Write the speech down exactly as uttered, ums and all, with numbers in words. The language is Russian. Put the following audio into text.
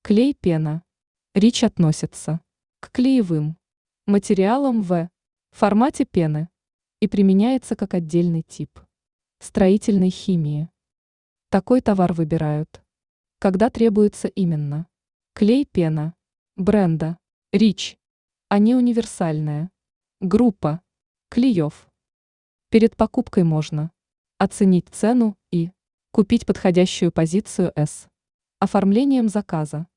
Клей-пена. Речь относится к клеевым материалам в формате пены и применяется как отдельный тип строительной химии. Такой товар выбирают, когда требуется именно клей-пена бренда Rich, а не универсальная группа клеев. Перед покупкой можно оценить цену и купить подходящую позицию с оформлением заказа.